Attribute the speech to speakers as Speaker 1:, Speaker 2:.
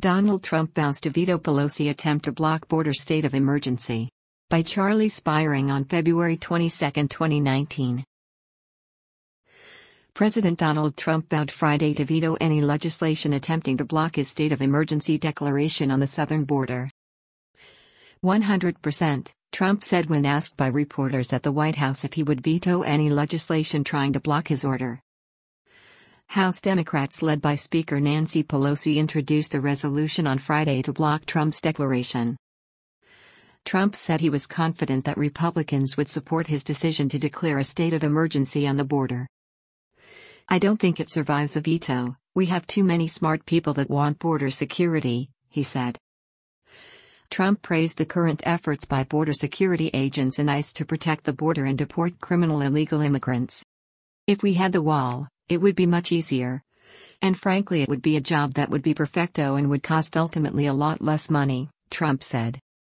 Speaker 1: Donald Trump vows to veto Pelosi attempt to block border state of emergency. By Charlie Spiring on February 22, 2019. President Donald Trump vowed Friday to veto any legislation attempting to block his state of emergency declaration on the southern border. 100%, Trump said when asked by reporters at the White House if he would veto any legislation trying to block his order. House Democrats led by Speaker Nancy Pelosi introduced a resolution on Friday to block Trump's declaration. Trump said he was confident that Republicans would support his decision to declare a state of emergency on the border. "I don't think it survives a veto. We have too many smart people that want border security," he said. Trump praised the current efforts by border security agents and ICE to protect the border and deport criminal illegal immigrants. "If we had the wall, it would be much easier. And frankly, it would be a job that would be perfecto and would cost ultimately a lot less money," Trump said.